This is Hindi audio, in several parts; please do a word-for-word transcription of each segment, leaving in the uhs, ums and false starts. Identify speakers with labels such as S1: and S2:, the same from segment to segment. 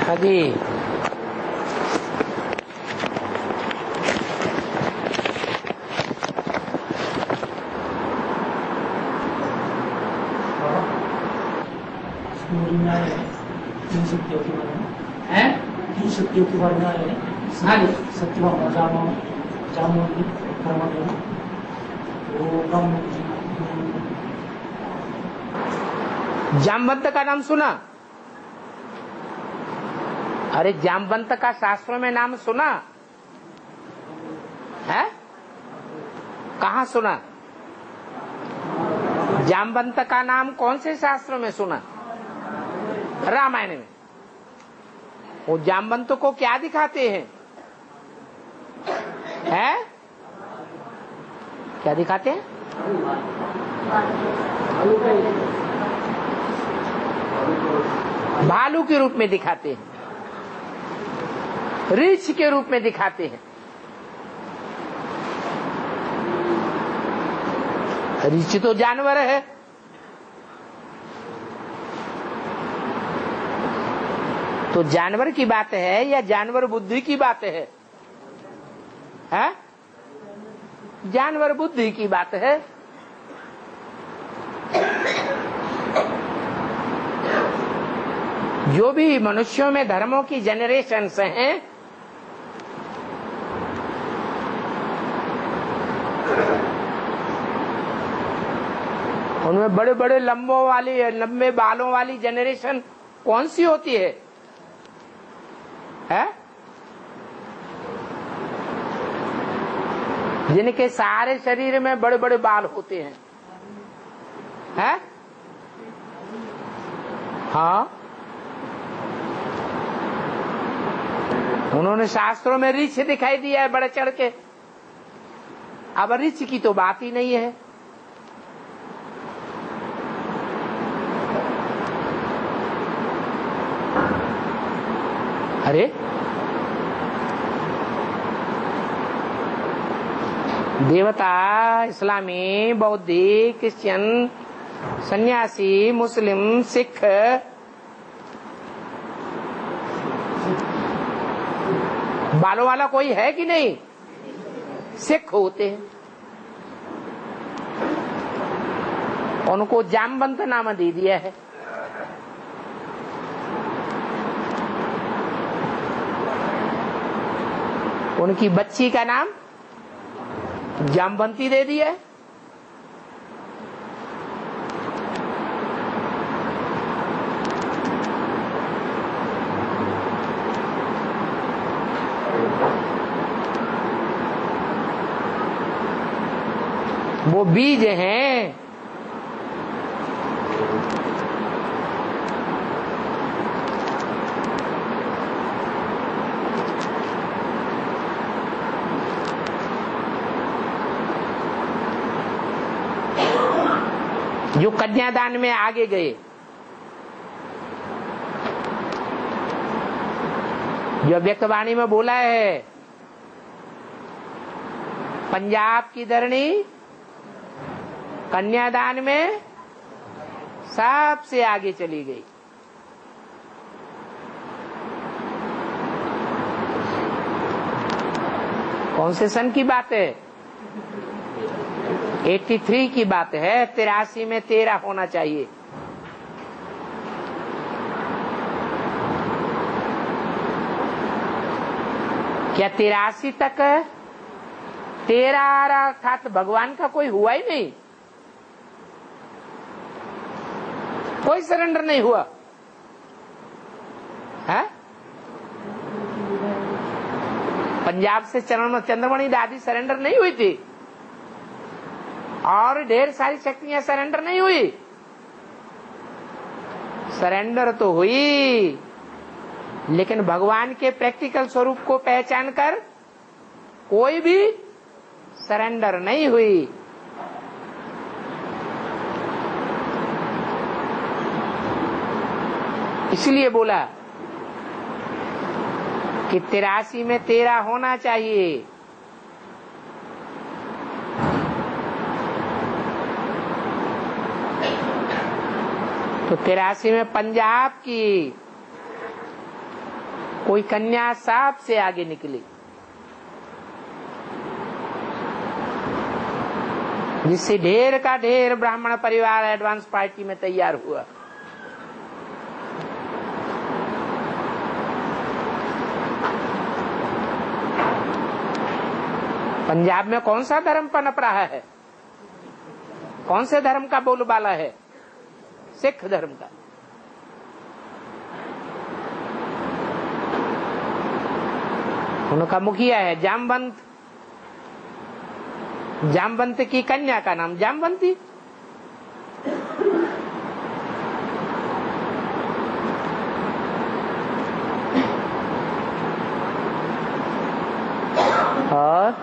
S1: हाँ जी।
S2: तीन शक्तियों के बारे में है, तीन शक्तियों के बारे में है। सत्यभामा, जामो जामो
S1: जामवंत का नाम सुना? अरे जामवंत का शास्त्रों में नाम सुना है? कहाँ सुना? जामवंत का नाम कौन से शास्त्रों में सुना? रामायण में। वो जामवंत को क्या दिखाते हैं? है? क्या दिखाते हैं? भालू के रूप में दिखाते हैं, रीछ के रूप में दिखाते हैं। रीछ तो जानवर है, तो जानवर की बात है या जानवर बुद्धि की बात है? है? जानवर बुद्धि की बात है। जो भी मनुष्यों में धर्मों की जनरेशन्स हैं, उनमें बड़े बड़े लंबों वाली लंबे बालों वाली जनरेशन कौन सी होती है? है? जिनके सारे शरीर में बड़े बड़े बाल होते हैं। है? हाँ, उन्होंने शास्त्रों में रीछ दिखाई दिया है बड़े चढ़ के। अब रीछ की तो बात ही नहीं है। अरे देवता इस्लामी, बौद्धिक, क्रिश्चियन, सन्यासी, मुस्लिम, सिख, बालों वाला कोई है कि नहीं? सिख होते हैं। उनको जामवंत नाम दे दिया है। उनकी बच्ची का नाम जामवंती दे दिया है। वो बीज हैं। जो कन्यादान में आगे गए, जो व्यक्तवाणी में बोला है, पंजाब की धरणी कन्यादान में सबसे आगे चली गई। कौन से सन की बात है? तिरासी की बात है। तिरासी में तेरह होना चाहिए। क्या तिरासी तक तेरह आ रहा था तो भगवान का कोई हुआ ही नहीं? कोई सरेंडर नहीं हुआ है? पंजाब से चंद्रमणि दादी सरेंडर नहीं हुई थी और ढेर सारी शक्तियां सरेंडर नहीं हुई। सरेंडर तो हुई, लेकिन भगवान के प्रैक्टिकल स्वरूप को पहचान कर कोई भी सरेंडर नहीं हुई। इसलिए बोला कि तिरासी में तेरह होना चाहिए। तो तिरासी में पंजाब की कोई कन्या साहब से आगे निकली, जिससे ढेर का ढेर ब्राह्मण परिवार एडवांस पार्टी में तैयार हुआ। पंजाब में कौन सा धर्म पनप रहा है? कौन से धर्म का बोलबाला है? सिख धर्म का। उनका मुखिया है जामवंत। जामवंत की कन्या का नाम जामवंती। और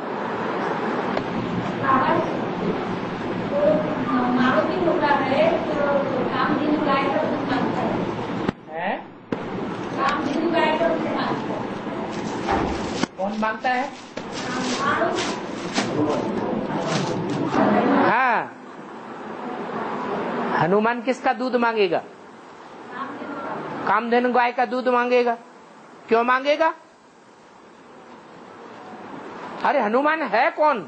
S3: मारुति होता है तो कामधेनु गाय का दूध मांगता है। कामधेनु गाय का दूध मांगता है।
S1: कौन मांगता है? हाँ, हनुमान किसका दूध मांगेगा? कामधेनु गाय का दूध मांगेगा। क्यों मांगेगा? अरे हनुमान है कौन?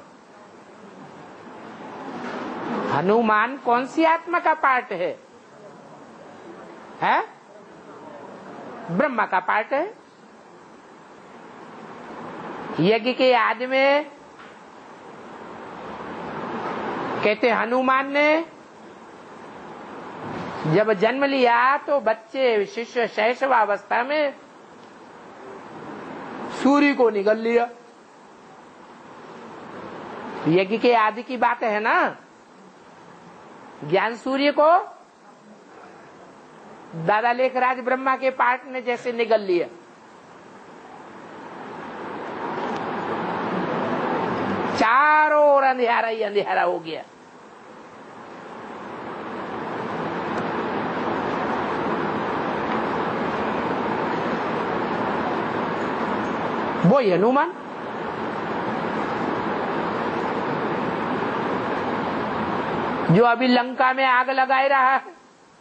S1: हनुमान कौन सी आत्मा का पार्ट है? है ब्रह्मा का पार्ट है। यज्ञ के आदि में कहते हनुमान ने जब जन्म लिया तो बच्चे शिष्य शैशवावस्था में सूर्य को निगल लिया। यज्ञ के आदि की बात है ना। ज्ञान सूर्य को दादा लेखराज ब्रह्मा के पार्ट ने जैसे निगल लिया। चारों ओर अंधेरा ही अंधेरा हो गया। वो हनुमान जो अभी लंका में आग लगाए रहा है।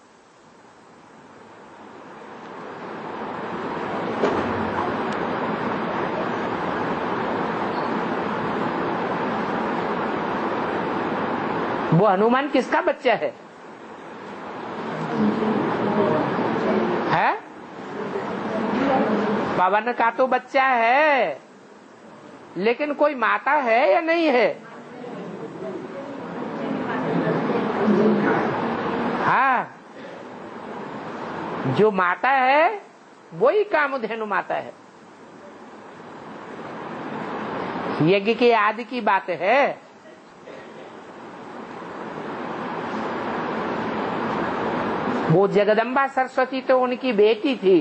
S1: वो हनुमान किसका बच्चा है? है पवन का तो बच्चा है, लेकिन कोई माता है या नहीं है? हाँ, जो माता है वही कामधेनु माता है। यज्ञ के आदि की बात है। वो जगदम्बा सरस्वती तो उनकी बेटी थी,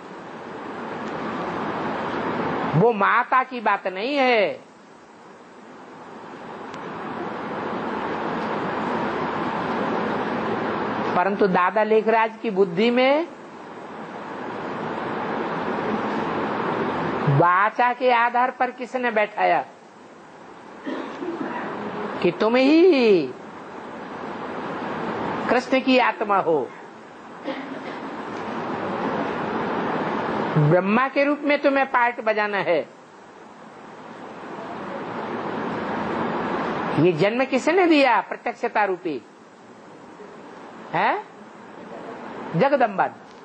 S1: वो माता की बात नहीं है। परंतु दादा लेखराज की बुद्धि में वाचा के आधार पर किसने बैठाया कि तुम ही कृष्ण की आत्मा हो। ब्रह्मा के रूप में तुम्हें पार्ट बजाना है। ये जन्म किसने दिया? प्रत्यक्षता रूपी है जगदम्बा।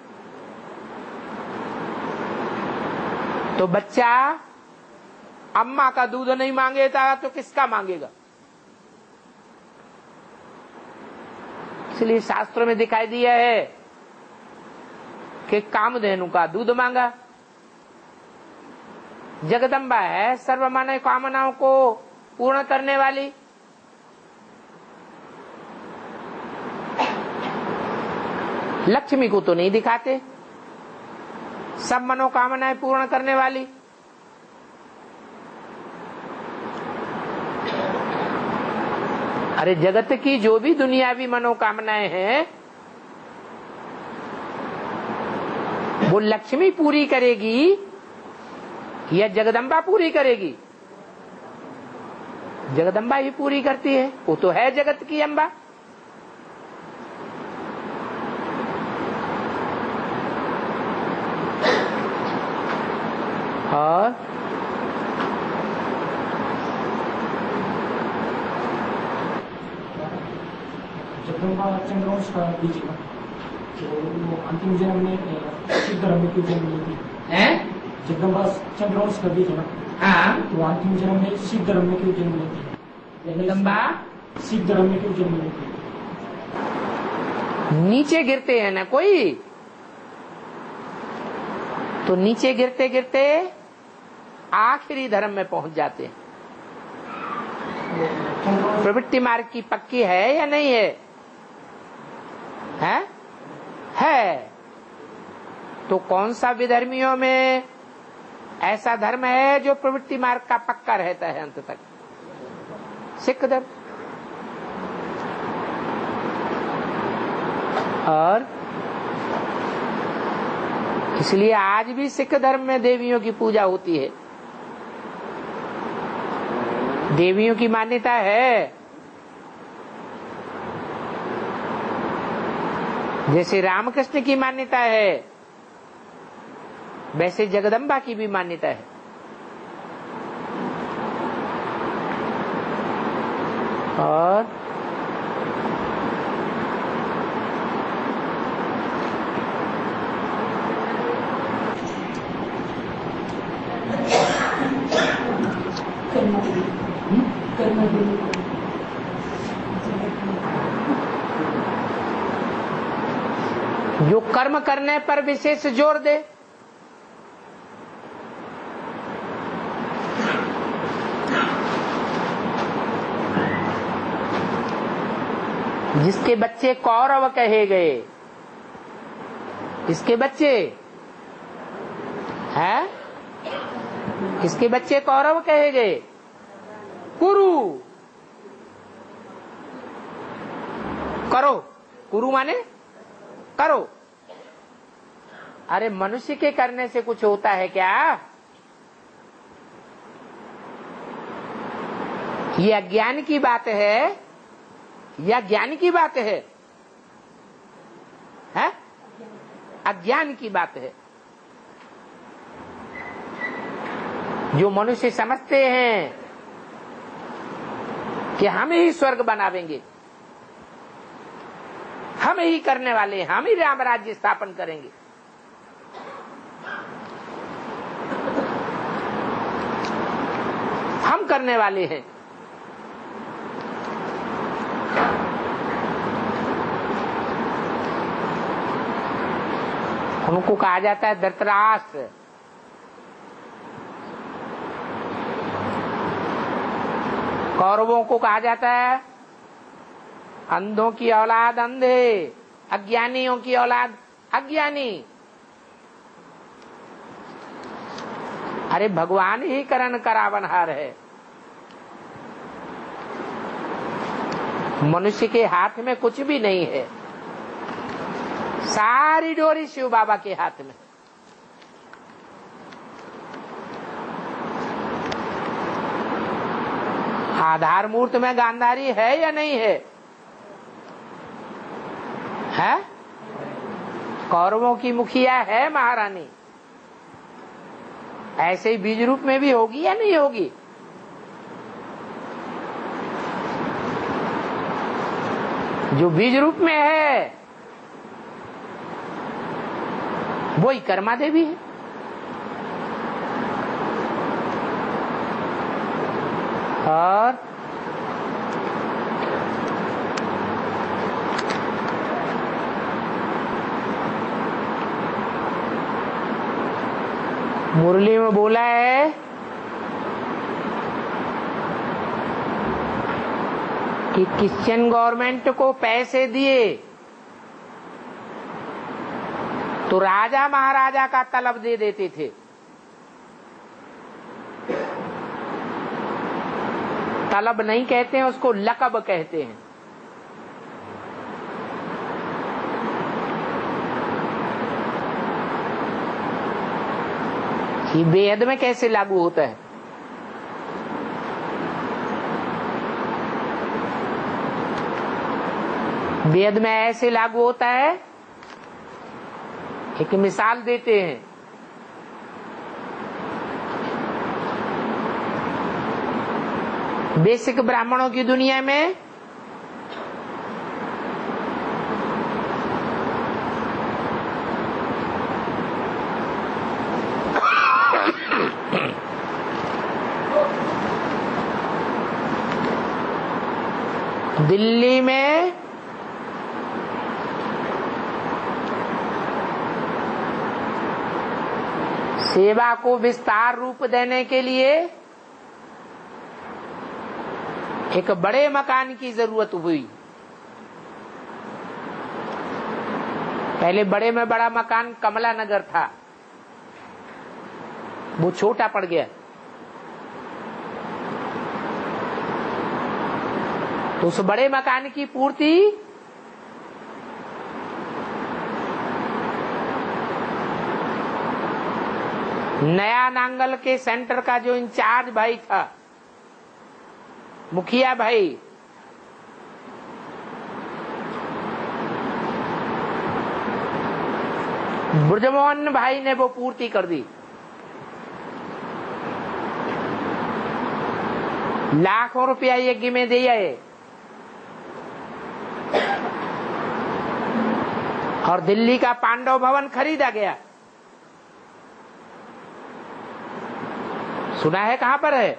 S1: तो बच्चा अम्मा का दूध नहीं मांगेगा तो किसका मांगेगा? इसलिए शास्त्रों में दिखाई दिया है कि कामधेनु का दूध मांगा। जगदम्बा है सर्वमानव कामनाओं को पूर्ण करने वाली। लक्ष्मी को तो नहीं दिखाते, सब मनोकामनाएं पूर्ण करने वाली। अरे जगत की जो भी दुनियावी मनोकामनाएं हैं वो लक्ष्मी पूरी करेगी या जगदम्बा पूरी करेगी? जगदम्बा ही पूरी करती है, वो तो है जगत की अम्बा। और
S2: जगदम्बा चंद्रवंश का बीज है, तो वो अंतिम जन्म में सिद्ध धर्म में क्यों जन्म लेती
S1: है?
S2: जगदम्बा चंद्रवंश का बीज है ना,
S1: हाँ,
S2: तो अंतिम जन्म में सिद्ध धर्म में क्यों जन्म लेती है?
S1: जगदम्बा
S2: सिद्ध धर्म में क्यों जन्म लेती है?
S1: नीचे गिरते हैं ना कोई, तो नीचे गिरते गिरते आखिरी धर्म में पहुंच जाते हैं। प्रवृत्ति मार्ग की पक्की है या नहीं है? है, है। तो कौन सा विधर्मियों में ऐसा धर्म है जो प्रवृत्ति मार्ग का पक्का रहता है अंत तक? सिख धर्म। और इसलिए आज भी सिख धर्म में देवियों की पूजा होती है, देवियों की मान्यता है। जैसे रामकृष्ण की मान्यता है, वैसे जगदम्बा की भी मान्यता है। और जो कर्म करने पर विशेष जोर दे, जिसके बच्चे कौरव कहे गए, इसके बच्चे हैं, इसके बच्चे कौरव कहे गए। कुरु करो, कुरु माने करो। अरे मनुष्य के करने से कुछ होता है क्या? ये अज्ञान की बात है या ज्ञान की बात है? है? अज्ञान की बात है। जो मनुष्य समझते हैं कि हम ही स्वर्ग बनावेंगे, हम ही करने वाले, हम ही राम राज्य स्थापन करेंगे, हम करने वाले हैं। उनको कहा जाता है धृतराष्ट्र। कौरवों को कहा जाता है अंधों की औलाद अंधे, अज्ञानियों की औलाद अज्ञानी। अरे भगवान ही करण करावनहार है। मनुष्य के हाथ में कुछ भी नहीं है, सारी डोरी शिव बाबा के हाथ में। आधार मूर्त में गांधारी है या नहीं है? है? कौरवों की मुखिया है महारानी, ऐसे ही बीज रूप में भी होगी या नहीं होगी? जो बीज रूप में है वही कर्मा देवी है। और मुरली में बोला है कि क्रिश्चियन गवर्नमेंट को पैसे दिए तो राजा महाराजा का तलब दे देते थे। तलब नहीं कहते हैं उसको, लकब कहते हैं। ये वेद में कैसे लागू होता है? वेद में ऐसे लागू होता है, एक मिसाल देते हैं बेसिक ब्राह्मणों की दुनिया में दिल्ली में सेवा को विस्तार रूप देने के लिए एक बड़े मकान की जरूरत हुई। पहले बड़े में बड़ा मकान कमला नगर था, वो छोटा पड़ गया, तो उस बड़े मकान की पूर्ति नया नांगल के सेंटर का जो इंचार्ज भाई था, मुखिया भाई, ब्रजमोहन भाई ने वो पूर्ति कर दी। लाखों रुपया यज्ञ में दिया है और दिल्ली का पांडव भवन खरीदा गया। सुना है कहां पर है?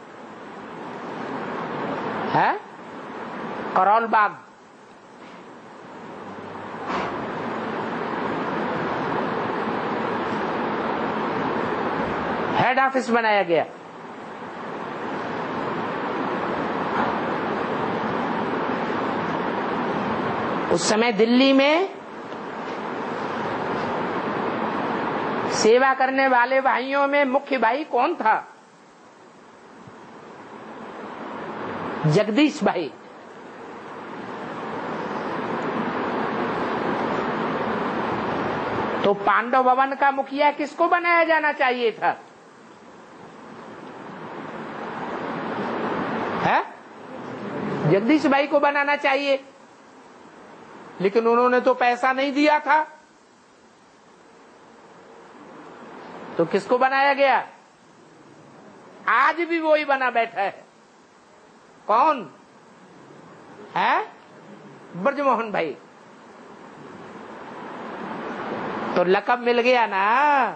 S1: है करोल बाग। हेड ऑफिस बनाया गया। उस समय दिल्ली में सेवा करने वाले भाइयों में मुख्य भाई कौन था? जगदीश भाई। तो पांडव भवन का मुखिया किसको बनाया जाना चाहिए था? है जगदीश भाई को बनाना चाहिए, लेकिन उन्होंने तो पैसा नहीं दिया था, तो किसको बनाया गया? आज भी वही बना बैठा है। कौन है? ब्रजमोहन भाई। तो लकब मिल गया ना।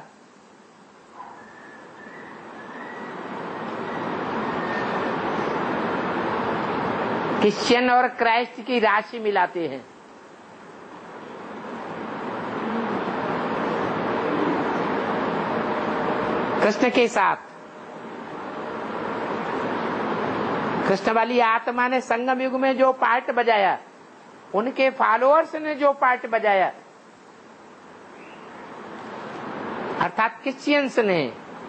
S1: क्रिश्चियन और क्राइस्ट की राशि मिलाते हैं। कृष्ण के साथ कृष्ण वाली आत्मा ने संगम युग में जो पार्ट बजाया, उनके फॉलोअर्स ने जो पार्ट बजाया, अर्थात क्रिश्चियंस ने,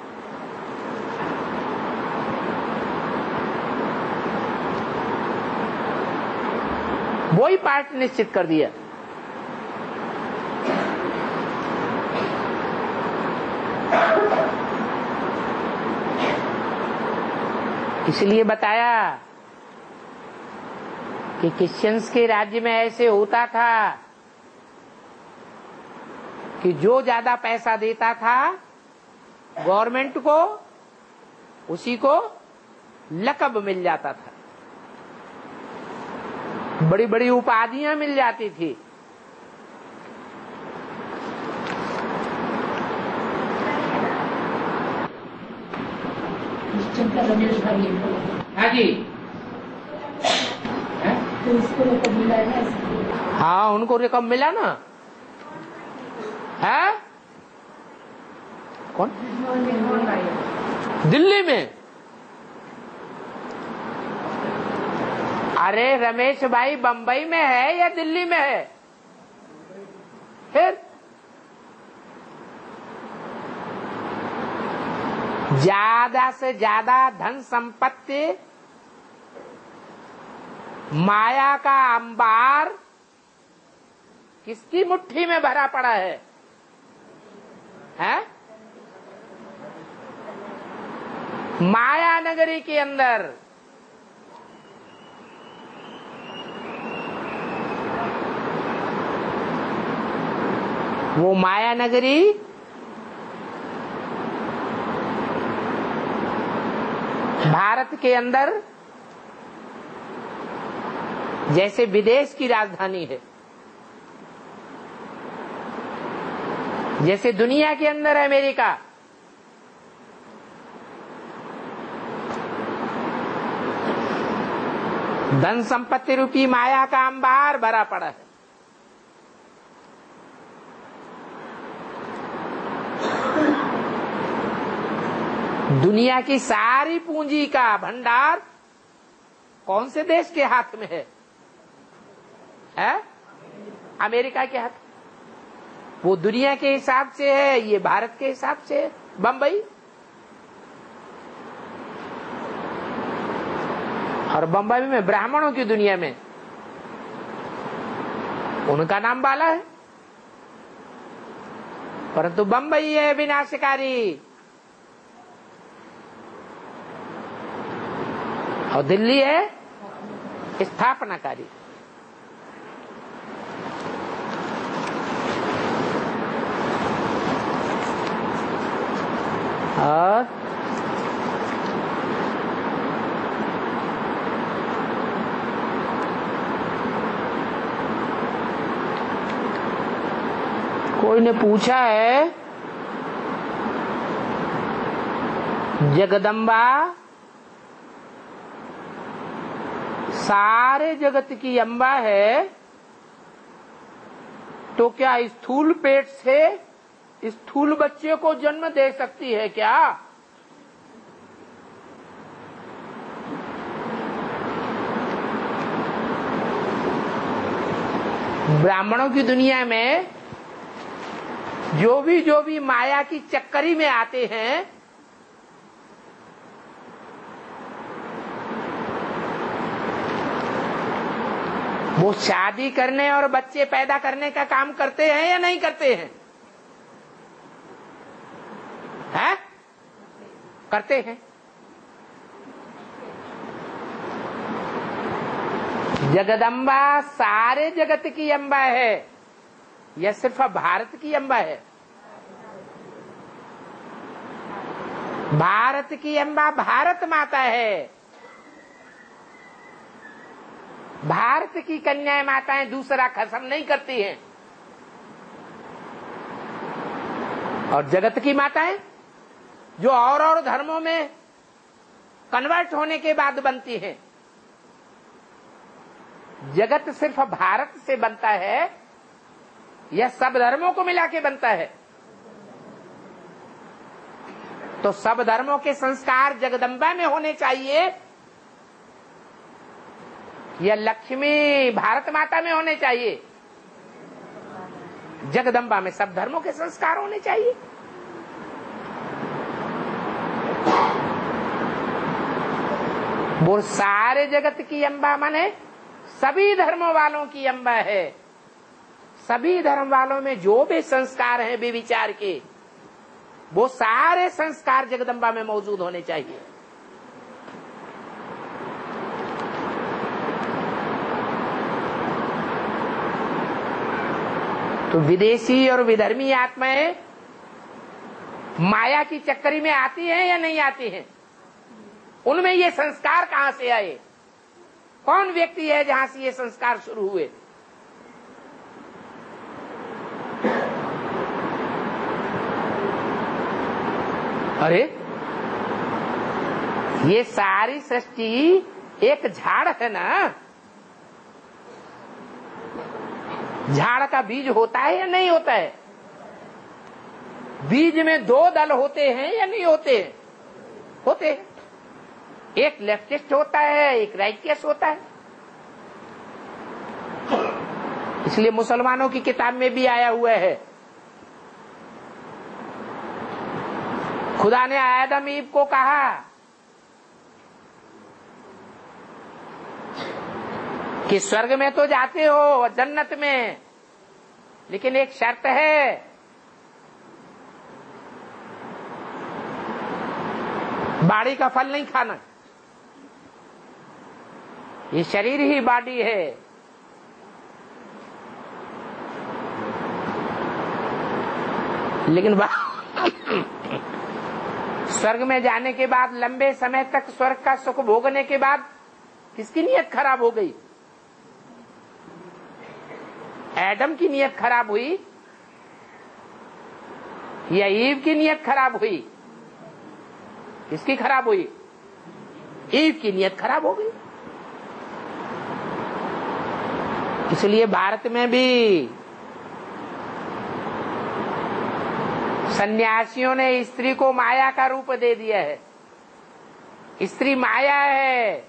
S1: वही पार्ट निश्चित कर दिया। इसलिए बताया कि क्रिश्चियंस के राज्य में ऐसे होता था कि जो ज्यादा पैसा देता था गवर्नमेंट को, उसी को लकब मिल जाता था, बड़ी बड़ी उपाधियां मिल जाती थी।
S2: रमेश भाई
S1: हाँ जी,
S2: तो उसको रकम मिला है।
S1: हाँ उनको रकम मिला ना। है कौन? दिल्ली में। अरे रमेश भाई बंबई में है या दिल्ली में है? फिर ज्यादा से ज्यादा धन संपत्ति, माया का अंबार किसकी मुट्ठी में भरा पड़ा है? हैं? माया नगरी के अंदर। वो माया नगरी भारत के अंदर जैसे विदेश की राजधानी है, जैसे दुनिया के अंदर है अमेरिका, धन संपत्ति रूपी माया का अंबार भरा पड़ा है। दुनिया की सारी पूंजी का भंडार कौन से देश के हाथ में है? है? अमेरिका के हाथ। वो दुनिया के हिसाब से है, ये भारत के हिसाब से है। बंबई, और बंबई में ब्राह्मणों की दुनिया में उनका नाम बाला है, परंतु बंबई है विनाशकारी और दिल्ली है स्थापनाकारी। और कोई ने पूछा है, जगदम्बा सारे जगत की अम्बा है, तो क्या स्थूल पेट से स्थूल बच्चे को जन्म दे सकती है क्या? ब्राह्मणों की दुनिया में जो भी जो भी माया की चक्करी में आते हैं, वो शादी करने और बच्चे पैदा करने का काम करते हैं या नहीं करते हैं? है? करते हैं। जगदम्बा सारे जगत की अम्बा है या सिर्फ भारत की अम्बा है? भारत की अम्बा भारत माता है। भारत की कन्याएं माताएं दूसरा खसम नहीं करती हैं। और जगत की माताएं जो और और धर्मों में कन्वर्ट होने के बाद बनती हैं। जगत सिर्फ भारत से बनता है या सब धर्मों को मिला के बनता है? तो सब धर्मों के संस्कार जगदम्बा में होने चाहिए या लक्ष्मी भारत माता में होने चाहिए? जगदम्बा में सब धर्मों के संस्कार होने चाहिए। वो सारे जगत की अम्बा माने सभी धर्मों वालों की अम्बा है। सभी धर्म वालों में जो भी संस्कार हैं विचार के, वो सारे संस्कार जगदम्बा में मौजूद होने चाहिए। तो विदेशी और विधर्मी आत्माएं माया की चक्करी में आती हैं या नहीं आती हैं? उनमें ये संस्कार कहां से आए? कौन व्यक्ति है जहां से ये संस्कार शुरू हुए? अरे ये सारी सृष्टि एक झाड़ है ना। झाड़ का बीज होता है या नहीं होता है? बीज में दो दल होते हैं या नहीं होते हैं? होते हैं। एक लेफ्टिस्ट होता है, एक राइटियस होता है। इसलिए मुसलमानों की किताब में भी आया हुआ है, खुदा ने आदम ईव को कहा कि स्वर्ग में तो जाते हो, जन्नत में, लेकिन एक शर्त है, बाड़ी का फल नहीं खाना। ये शरीर ही बाडी है। लेकिन स्वर्ग में जाने के बाद, लंबे समय तक स्वर्ग का सुख भोगने के बाद किसकी नीयत खराब हो गई? एडम की नीयत खराब हुई या ईव की नीयत खराब हुई? किसकी खराब हुई? ईव की नीयत खराब हो गई। इसलिए भारत में भी सन्यासियों ने स्त्री को माया का रूप दे दिया है। स्त्री माया है।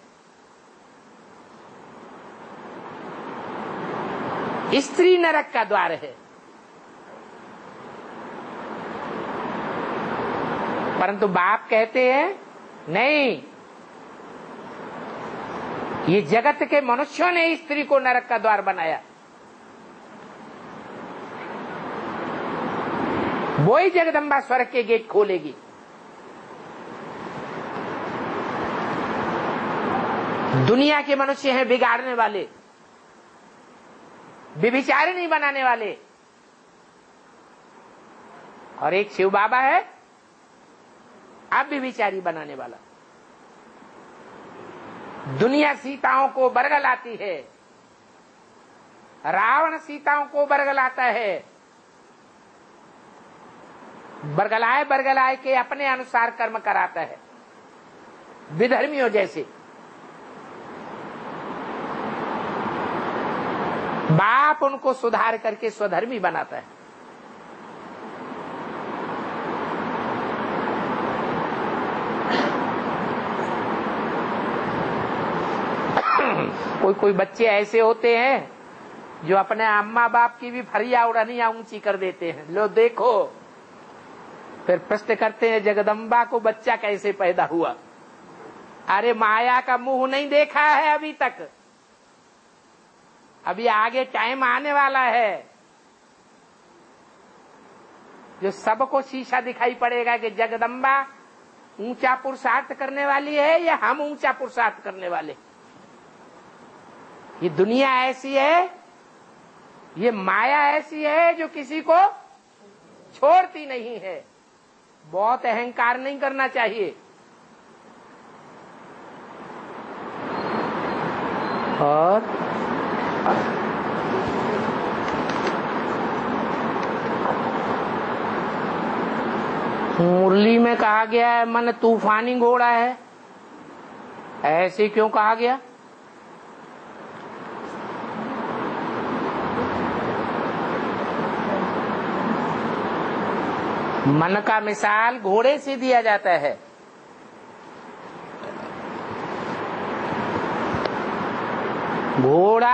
S1: स्त्री नरक का द्वार है। परंतु बाप कहते हैं नहीं, ये जगत के मनुष्यों ने स्त्री को नरक का द्वार बनाया। वो ही जगदम्बा स्वर्ग के गेट खोलेगी। दुनिया के मनुष्य हैं बिगाड़ने वाले, व्यभिचारिणी बनाने वाले, और एक शिव बाबा है अब व्यभिचारी बनाने वाला। दुनिया सीताओं को बरगलाती है, रावण सीताओं को बरगलाता है। बरगलाए बरगलाए के अपने अनुसार कर्म कराता है, विधर्मियों जैसे। बाप उनको सुधार करके स्वधर्मी बनाता है। कोई कोई बच्चे ऐसे होते हैं जो अपने अम्मा बाप की भी फरिया उड़ानिया ऊंची कर देते हैं। लो देखो, फिर प्रश्न करते हैं जगदम्बा को बच्चा कैसे पैदा हुआ? अरे माया का मुंह नहीं देखा है अभी तक, अभी आगे टाइम आने वाला है जो सबको शीशा दिखाई पड़ेगा कि जगदम्बा ऊंचा पुरुषार्थ करने वाली है या हम ऊंचा पुरुषार्थ करने वाले। ये दुनिया ऐसी है, ये माया ऐसी है जो किसी को छोड़ती नहीं है। बहुत अहंकार नहीं करना चाहिए। और मुरली में कहा गया है मन तूफानी घोड़ा है, ऐसे क्यों कहा गया? मन का मिसाल घोड़े से दिया जाता है। घोड़ा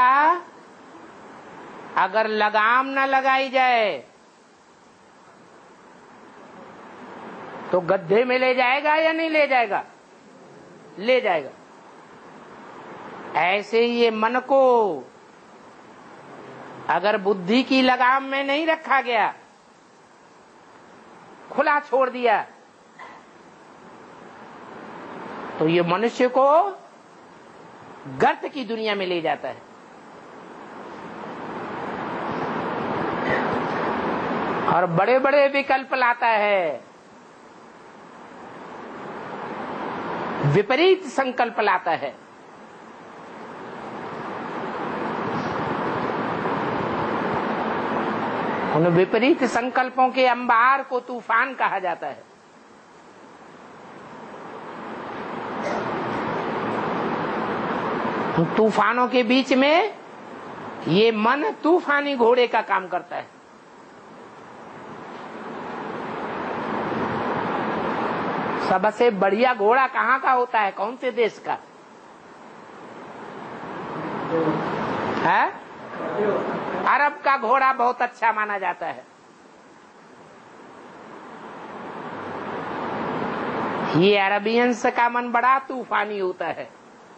S1: अगर लगाम न लगाई जाए तो गड्ढे में ले जाएगा या नहीं ले जाएगा? ले जाएगा। ऐसे ही ये मन को अगर बुद्धि की लगाम में नहीं रखा गया, खुला छोड़ दिया, तो ये मनुष्य को गर्त की दुनिया में ले जाता है। और बड़े बड़े विकल्प लाता है, विपरीत संकल्प लाता है। उन विपरीत संकल्पों के अंबार को तूफान कहा जाता है। तूफानों के बीच में ये मन तूफानी घोड़े का काम करता है। सबसे बढ़िया घोड़ा कहाँ का होता है? कौन से देश का है? अरब का घोड़ा बहुत अच्छा माना जाता है। ये अरबियंस का मन बड़ा तूफानी होता है।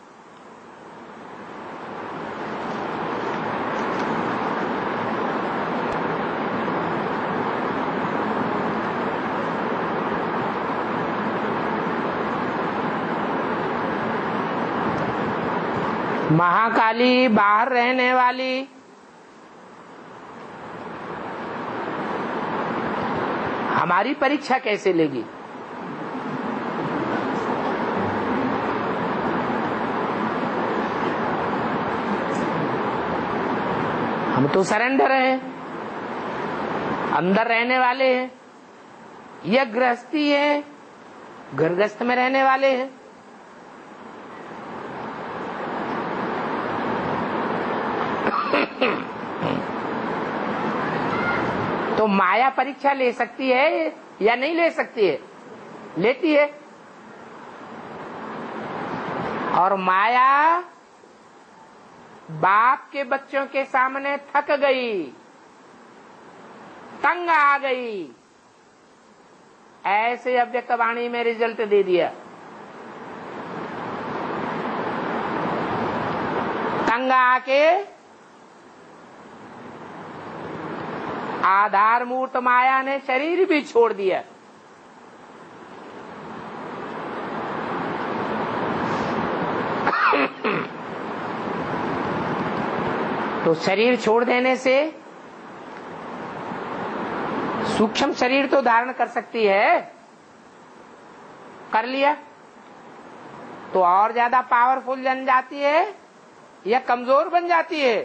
S1: महाकाली बाहर रहने वाली हमारी परीक्षा कैसे लेगी? हम तो सरेंडर हैं, अंदर रहने वाले हैं। यह गृहस्थी है, गृहस्थ में रहने वाले हैं। तो माया परीक्षा ले सकती है या नहीं ले सकती है? लेती है। और माया बाप के बच्चों के सामने थक गई, तंग आ गई, ऐसे अव्यक्त वाणी में रिजल्ट दे दिया। तंग आके आधार मूर्त माया ने शरीर भी छोड़ दिया। तो शरीर छोड़ देने से सूक्ष्म शरीर तो धारण कर सकती है, कर लिया तो और ज्यादा पावरफुल बन जाती है या कमजोर बन जाती है?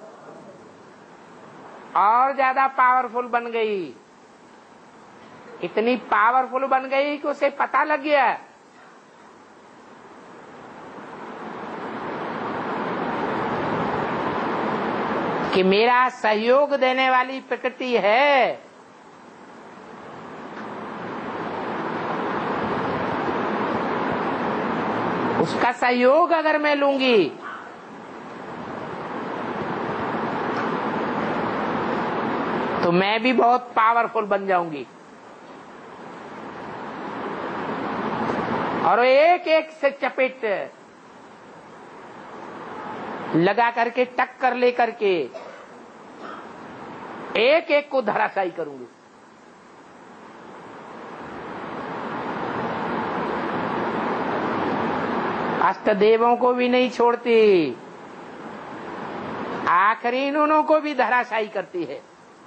S1: और ज्यादा पावरफुल बन गई। इतनी पावरफुल बन गई कि उसे पता लग गया कि मेरा सहयोग देने वाली प्रकृति है। उसका सहयोग अगर मैं लूंगी तो मैं भी बहुत पावरफुल बन जाऊंगी। और एक एक से चपेट लगा करके, टक्कर ले करके एक एक को धराशायी करूंगी। अष्टदेवों को भी नहीं छोड़ती, आखिरी इन्हों को भी धराशायी करती है।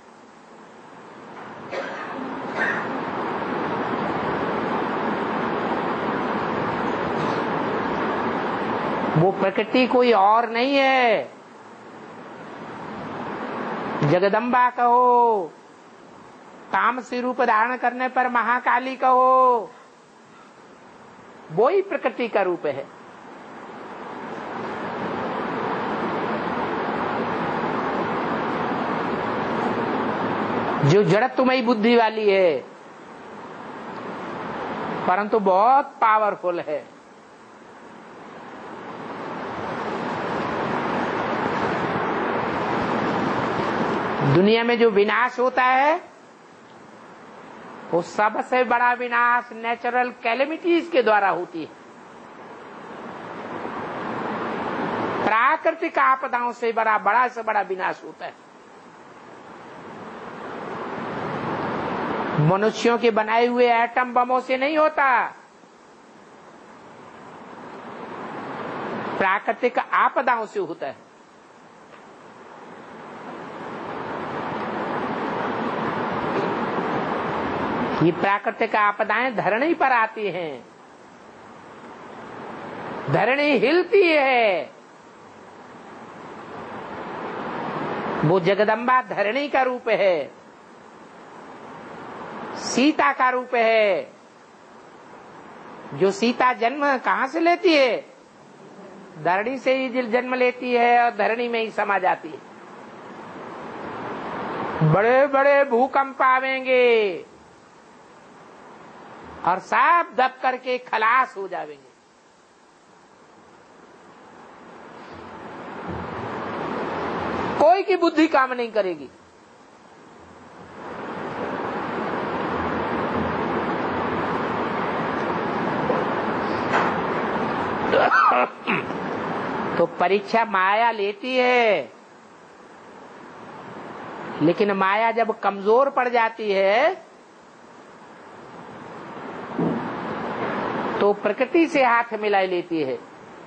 S1: वो प्रकृति कोई और नहीं है। जगदम्बा कहो, तामसी रूप धारण करने पर महाकाली कहो, वो ही प्रकृति का रूप है। जो जड़त्वमयी बुद्धि वाली है परंतु बहुत पावरफुल है। दुनिया में जो विनाश होता है वो सबसे बड़ा विनाश नेचुरल कैलेमिटीज के द्वारा होती है। प्राकृतिक आपदाओं से बड़ा बड़ा से बड़ा विनाश होता है। मनुष्यों के बनाए हुए एटम बमों से नहीं होता, प्राकृतिक आपदाओं से होता है। ये प्राकृतिक आपदाएं धरणी पर आती हैं, धरणी हिलती है। वो जगदम्बा धरणी का रूप है, सीता का रूप है। जो सीता जन्म कहाँ से लेती है? धरणी से ही जन्म लेती है और धरणी में ही समा जाती है। बड़े बड़े भूकंप आवेंगे और सब दब करके खलास हो जाएंगे। कोई की बुद्धि काम नहीं करेगी। तो परीक्षा माया लेती है, लेकिन माया जब कमजोर पड़ जाती है तो प्रकृति से हाथ मिला लेती है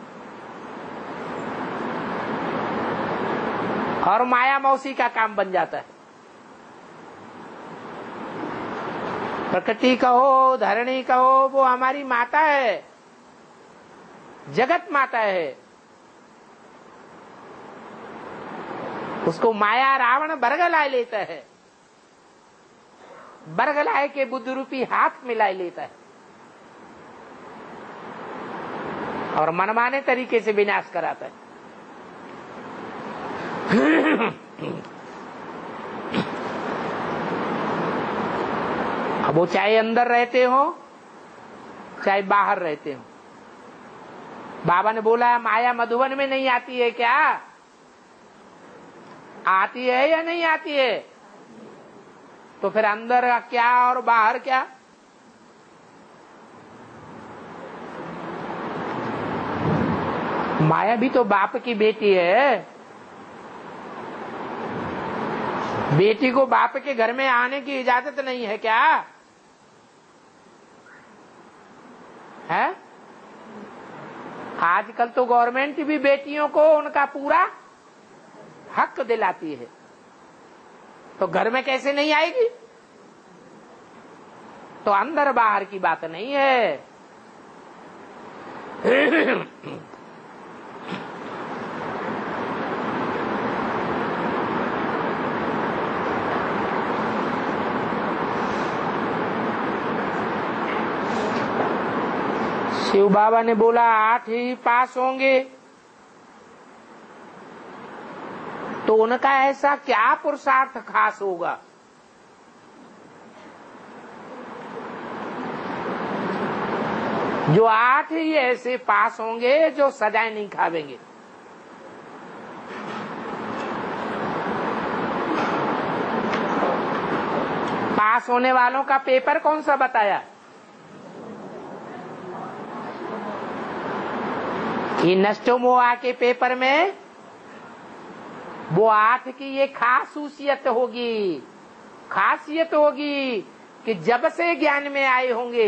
S1: और माया मौसी का काम बन जाता है। प्रकृति कहो, धरणी कहो, वो हमारी माता है, जगत माता है। उसको माया रावण बरगलाए लेता है, बरगलाए के बुद्ध रूपी हाथ मिलाए लेता है और मनमाने तरीके से विनाश कराता है। अब वो चाहे अंदर रहते हो चाहे बाहर रहते हो। बाबा ने बोला माया मधुबन में नहीं आती है क्या? आती है या नहीं आती है? तो फिर अंदर क्या और बाहर क्या? माया भी तो बाप की बेटी है। बेटी को बाप के घर में आने की इजाजत नहीं है क्या? है? आजकल तो गवर्नमेंट भी बेटियों को उनका पूरा हक दिलाती है, तो घर में कैसे नहीं आएगी? तो अंदर बाहर की बात नहीं है। शिव बाबा ने बोला आठ ही पास होंगे, तो उनका ऐसा क्या पुरुषार्थ खास होगा? जो आठ ही ऐसे पास होंगे जो सजाएं नहीं खावेंगे। पास होने वालों का पेपर कौन सा बताया? ये नष्टोमोहा के पेपर में वो आठ की ये खासियत होगी, खासियत होगी कि जब से ज्ञान में आए होंगे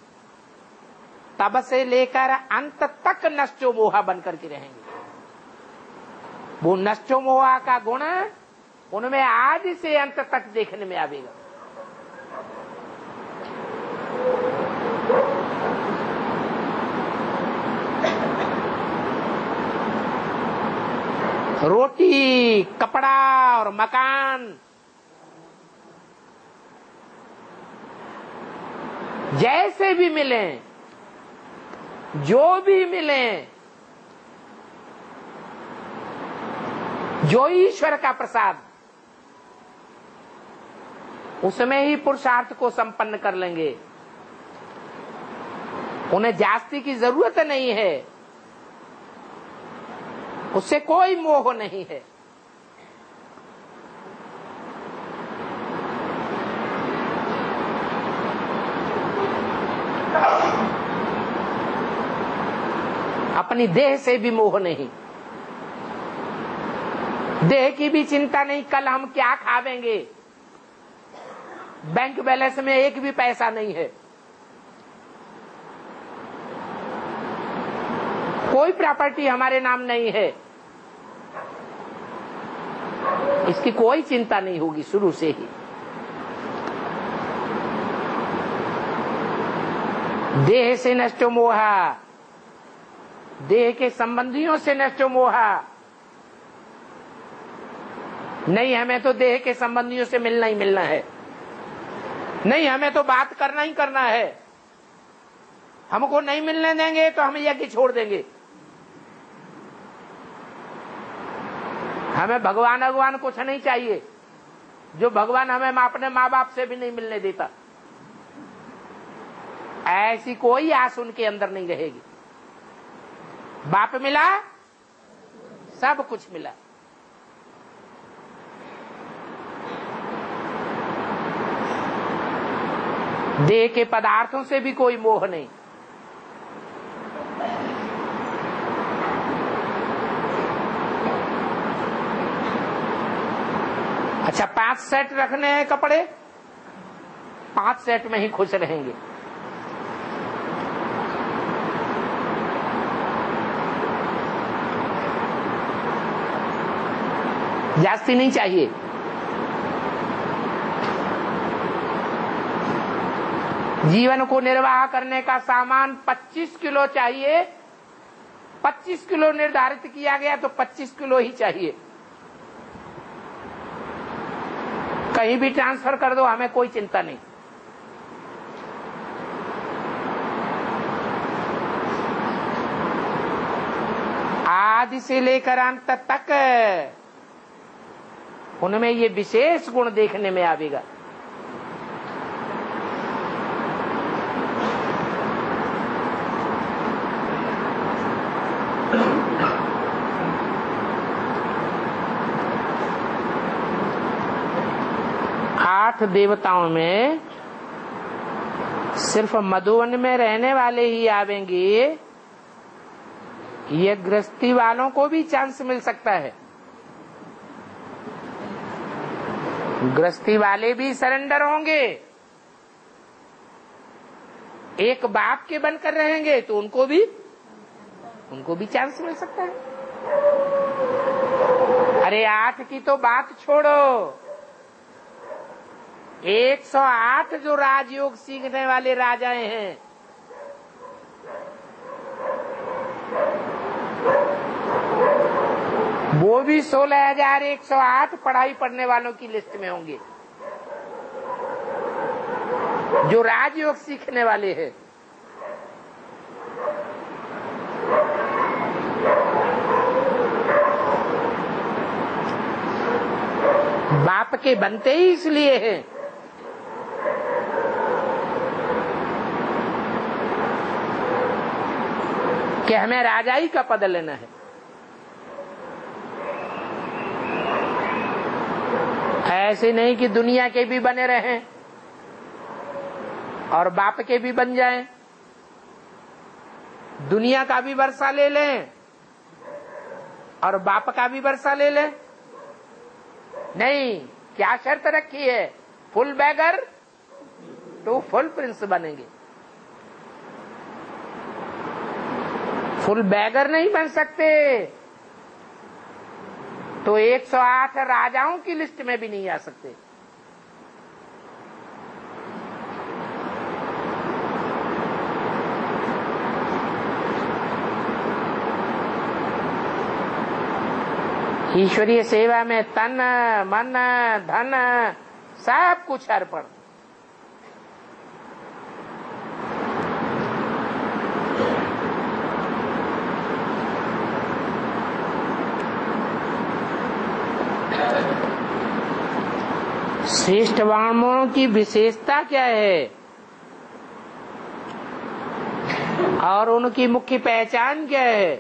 S1: तब से लेकर अंत तक नष्टोमोहा बनकर के रहेंगे। वो नष्टोमोहा का गुण उनमें आज से अंत तक देखने में आवेगा। रोटी, कपड़ा और मकान जैसे भी मिले, जो भी मिले, जो ईश्वर का प्रसाद, उसमें ही पुरुषार्थ को संपन्न कर लेंगे। उन्हें जास्ती की जरूरत नहीं है, उससे कोई मोह नहीं है। अपनी देह से भी मोह नहीं, देह की भी चिंता नहीं, कल हम क्या खावेंगे। बैंक बैलेंस में एक भी पैसा नहीं है, कोई प्रॉपर्टी हमारे नाम नहीं है, इसकी कोई चिंता नहीं होगी शुरू से ही। देह से नष्ट मोहा, देह के संबंधियों से नष्ट मोहा। नहीं, हमें तो देह के संबंधियों से मिलना ही मिलना है, नहीं हमें तो बात करना ही करना है। हमको नहीं मिलने देंगे तो हम यज्ञ छोड़ देंगे। हमें भगवान भगवान कुछ नहीं चाहिए, जो भगवान हमें अपने माँ बाप से भी नहीं मिलने देता, ऐसी कोई आस उनके अंदर नहीं रहेगी। बाप मिला, सब कुछ मिला। देह के पदार्थों से भी कोई मोह नहीं। अच्छा, पांच सेट रखने हैं कपड़े, पांच सेट में ही खुश रहेंगे। जास्ती नहीं चाहिए। जीवन को निर्वाह करने का सामान पच्चीस किलो चाहिए, पच्चीस किलो निर्धारित किया गया तो पच्चीस किलो ही चाहिए। कहीं भी ट्रांसफर कर दो, हमें कोई चिंता नहीं। आदि से लेकर अंत तक उनमें ये विशेष गुण देखने में आवेगा। आठ देवताओं में सिर्फ मधुवन में रहने वाले ही आवेंगे, ये गृहस्थी वालों को भी चांस मिल सकता है। गृहस्थी वाले भी सरेंडर होंगे, एक बाप के बनकर रहेंगे तो उनको भी उनको भी चांस मिल सकता है। अरे आठ की तो बात छोड़ो, एक सौ आठ जो राजयोग सीखने वाले राजाएं हैं, वो भी सोलह हजार एक सौ आठ पढ़ाई पढ़ने वालों की लिस्ट में होंगे, जो राजयोग सीखने वाले हैं। बाप के बनते ही इसलिए हैं कि हमें राजाई का पद लेना है। ऐसे नहीं कि दुनिया के भी बने रहें और बाप के भी बन जाएं, दुनिया का भी वर्षा ले लें और बाप का भी वर्षा ले लें। नहीं, क्या शर्त रखी है? फुल बैगर तो फुल प्रिंस बनेंगे। फुल बैगर नहीं बन सकते तो एक सौ आठ राजाओं की लिस्ट में भी नहीं आ सकते। ईश्वरीय सेवा में तन मन धन सब कुछ अर्पण। श्रेष्ठ ब्राह्मणों की विशेषता क्या है और उनकी मुख्य पहचान क्या है?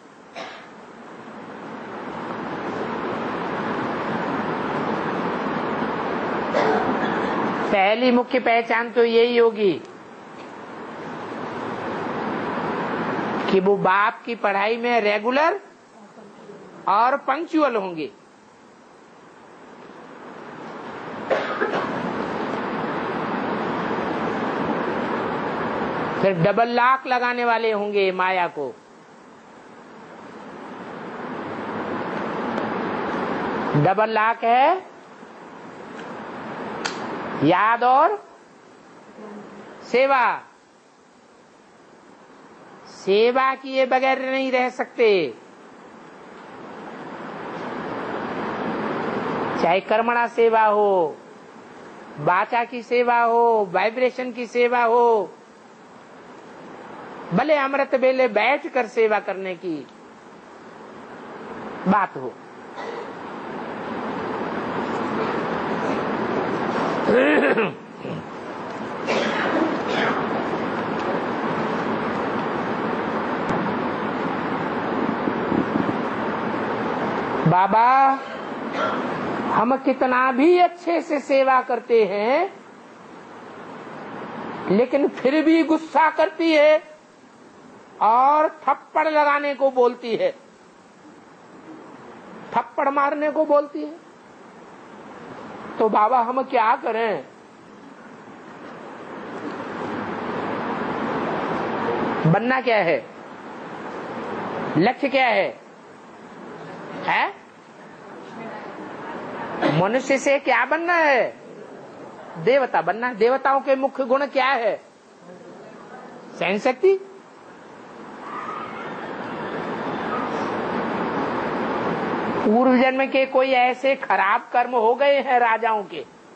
S1: पहली मुख्य पहचान तो यही होगी कि वो बाप की पढ़ाई में रेगुलर और पंक्चुअल होंगे। फिर डबल लाख लगाने वाले होंगे माया को। डबल लाख है याद और सेवा। सेवा किए बगैर नहीं रह सकते, चाहे कर्मणा सेवा हो, वाचा की सेवा हो, वाइब्रेशन की सेवा हो, भले अमृत बेले बैठकर सेवा करने की बात हो। बाबा हम कितना भी अच्छे से सेवा करते हैं लेकिन फिर भी गुस्सा करती है और थप्पड़ लगाने को बोलती है, थप्पड़ मारने को बोलती है। तो बाबा हम क्या करें? बनना क्या है? लक्ष्य क्या है? है मनुष्य से क्या बनना है? देवता बनना। देवताओं के मुख्य गुण क्या है? सहन शक्ति। पूर्व जन्म के कोई ऐसे खराब कर्म हो गए हैं राजाओं के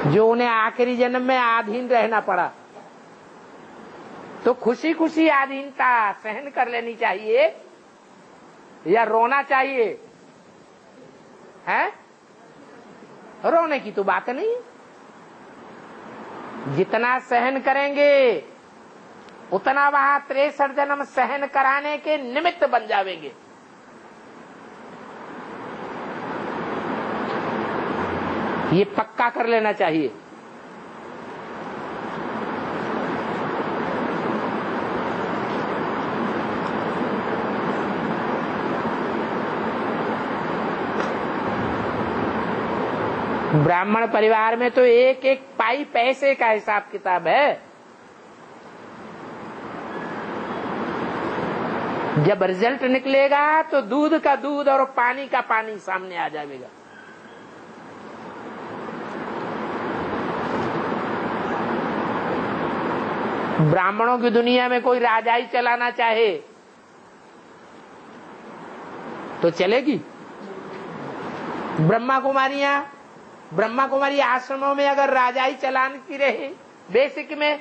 S1: जो उन्हें आखिरी जन्म में अधीन रहना पड़ा। तो खुशी खुशी अधीनता सहन कर लेनी चाहिए या रोना चाहिए? है रोने की तो बात नहीं। जितना सहन करेंगे उतना वहां तिरसठ जन्म सहन कराने के निमित्त बन जावेंगे। ये पक्का कर लेना चाहिए। ब्राह्मण परिवार में तो एक एक पाई पैसे का हिसाब किताब है। जब रिजल्ट निकलेगा तो दूध का दूध और पानी का पानी सामने आ जाएगा। ब्राह्मणों की दुनिया में कोई राजाई चलाना चाहे तो चलेगी। ब्रह्मा कुमारियां ब्रह्मा कुमारी आश्रमों में अगर राजाई चलाती रहे बेसिक में,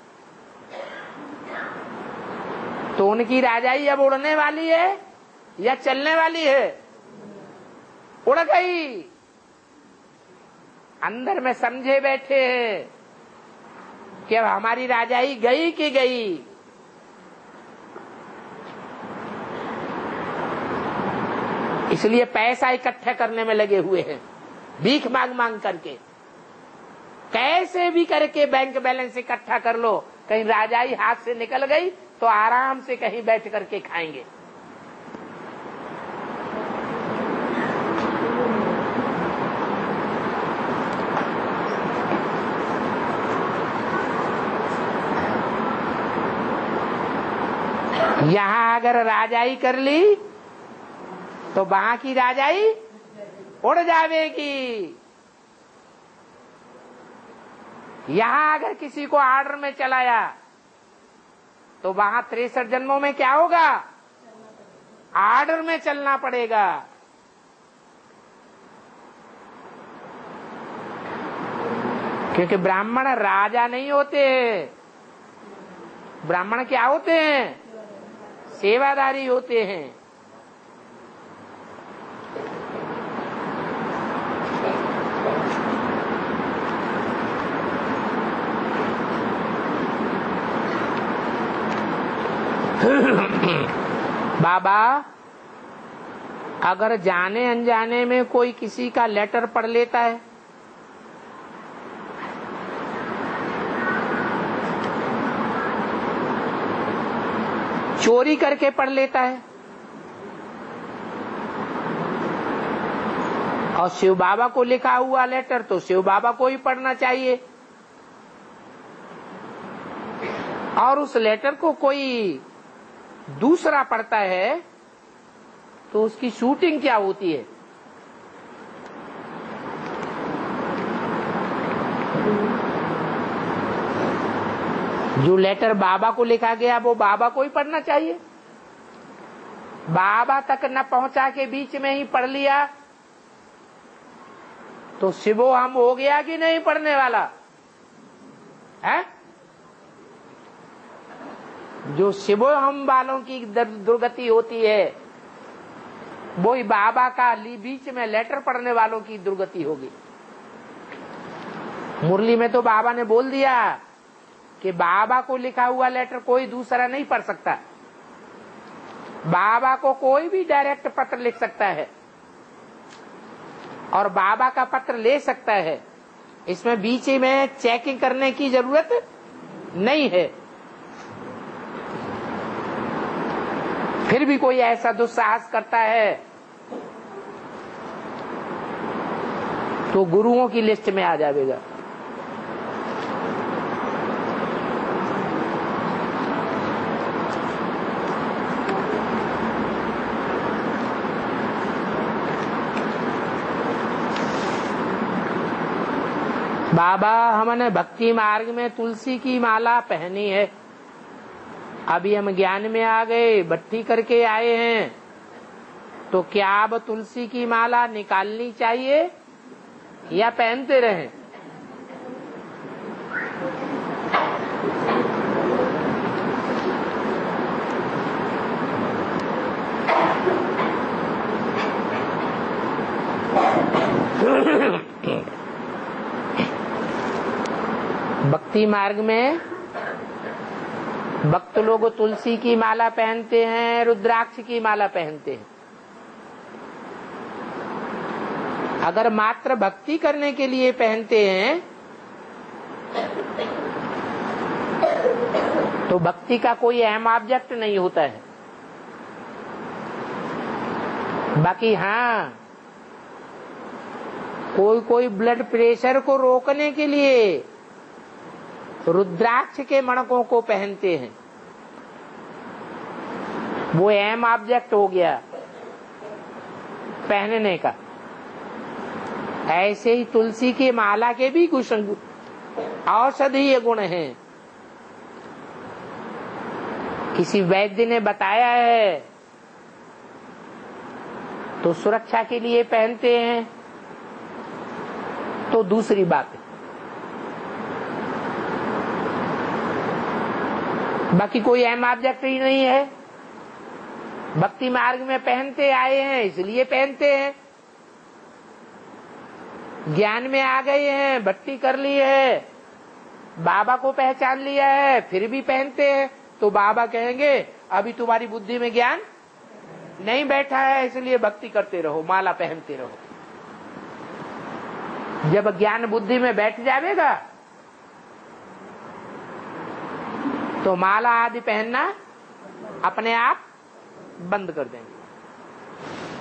S1: तो उनकी राजाई अब उड़ने वाली है या चलने वाली है? उड़ गई। अंदर में समझे बैठे हैं कि अब हमारी राजाई गई कि गई। इसलिए पैसा इकट्ठा करने में लगे हुए हैं, भीख मांग मांग करके। कैसे भी करके बैंक बैलेंस इकट्ठा कर लो, कहीं राजाई हाथ से निकल गई तो आराम से कहीं बैठ करके खाएंगे। यहां अगर राजाई कर ली तो वहां की राजाई उड़ जावेगी। यहां अगर किसी को आर्डर में चलाया तो वहां तिरसठ जन्मों में क्या होगा? आर्डर में चलना पड़ेगा। क्योंकि ब्राह्मण राजा नहीं होते। ब्राह्मण क्या होते हैं? सेवादारी होते हैं। बाबा, अगर जाने अनजाने में कोई किसी का लेटर पढ़ लेता है, चोरी करके पढ़ लेता है, और शिव बाबा को लिखा हुआ लेटर तो शिव बाबा को ही पढ़ना चाहिए, और उस लेटर को कोई दूसरा पढ़ता है तो उसकी शूटिंग क्या होती है? जो लेटर बाबा को लिखा गया वो बाबा को ही पढ़ना चाहिए। बाबा तक न पहुंचा के बीच में ही पढ़ लिया तो शिवो हम हो गया कि नहीं पढ़ने वाला है? जो शिवो हम वालों की दुर्गति होती है वो ही बाबा का बीच में लेटर पढ़ने वालों की दुर्गति होगी। मुरली में तो बाबा ने बोल दिया कि बाबा को लिखा हुआ लेटर कोई दूसरा नहीं पढ़ सकता। बाबा को कोई भी डायरेक्ट पत्र लिख सकता है और बाबा का पत्र ले सकता है। इसमें बीच में चेकिंग करने की जरूरत नहीं है। फिर भी कोई ऐसा दुस्साहस करता है तो गुरुओं की लिस्ट में आ जाएगा। बाबा, हमने भक्ति मार्ग में तुलसी की माला पहनी है, अभी हम ज्ञान में आ गए, भट्टी करके आए हैं, तो क्या अब तुलसी की माला निकालनी चाहिए या पहनते रहें? भक्ति मार्ग में भक्त लोग तुलसी की माला पहनते हैं, रुद्राक्ष की माला पहनते हैं। अगर मात्र भक्ति करने के लिए पहनते हैं तो भक्ति का कोई अहम ऑब्जेक्ट नहीं होता है। बाकी हाँ, कोई कोई ब्लड प्रेशर को रोकने के लिए रुद्राक्ष के मणकों को पहनते हैं, वो अहम ऑब्जेक्ट हो गया पहनने का। ऐसे ही तुलसी की माला के भी कुछ औषधीय गुण हैं। किसी वैद्य ने बताया है तो सुरक्षा के लिए पहनते हैं, तो दूसरी बात है। बाकी कोई अहम ऑब्जेक्ट ही नहीं है। भक्ति मार्ग में पहनते आए हैं इसलिए पहनते हैं। ज्ञान में आ गए हैं, भक्ति कर ली है, बाबा को पहचान लिया है, फिर भी पहनते हैं, तो बाबा कहेंगे अभी तुम्हारी बुद्धि में ज्ञान नहीं बैठा है, इसलिए भक्ति करते रहो, माला पहनते रहो। जब ज्ञान बुद्धि में बैठ जाएगा तो माला आदि पहनना अपने आप बंद कर देंगे।